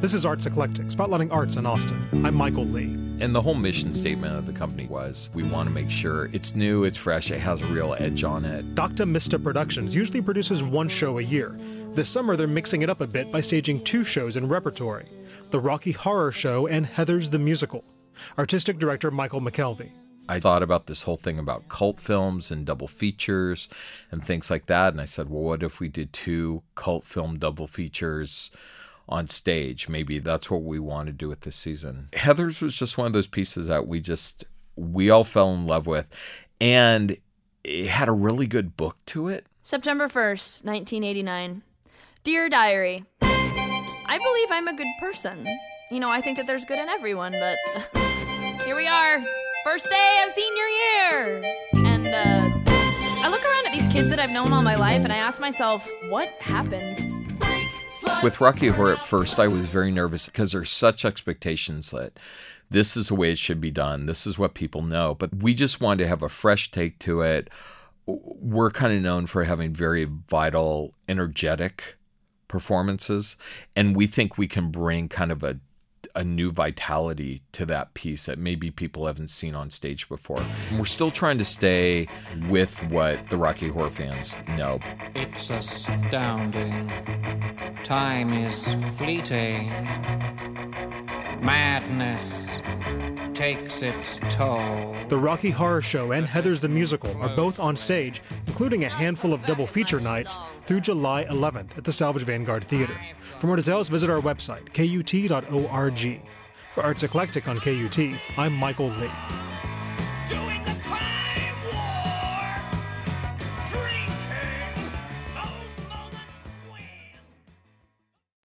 This is Arts Eclectic, spotlighting arts in Austin. I'm Michael Lee. And the whole mission statement of the company was, we want to make sure it's new, it's fresh, it has a real edge on it. Dr. Mista Productions usually produces one show a year. This summer, they're mixing it up a bit by staging two shows in repertory, The Rocky Horror Show and Heathers the Musical. Artistic director Michael McKelvey. I thought about this whole thing about cult films and double features and things like that. And I said, well, what if we did two cult film double features on stage? Maybe that's what we want to do with this season. Heathers was just one of those pieces that we all fell in love with. And it had a really good book to it. September 1st, 1989. Dear Diary, I believe I'm a good person. I think that there's good in everyone, but here we are. First day of senior year. And I look around at these kids that I've known all my life and I ask myself, what happened? With Rocky Horror at first, I was very nervous because there's such expectations that this is the way it should be done. This is what people know. But we just wanted to have a fresh take to it. We're kind of known for having very vital, energetic performances. And we think we can bring kind of a new vitality to that piece that maybe people haven't seen on stage before. And we're still trying to stay with what the Rocky Horror fans know. It's astounding. Time is fleeting. Madness takes its toll. The Rocky Horror Show and Heathers the Musical are both on stage, including a handful of double feature nights through July 11th at the Salvage Vanguard Theater. For more details, visit our website, KUT.org. For Arts Eclectic on KUT, I'm Michael Lee.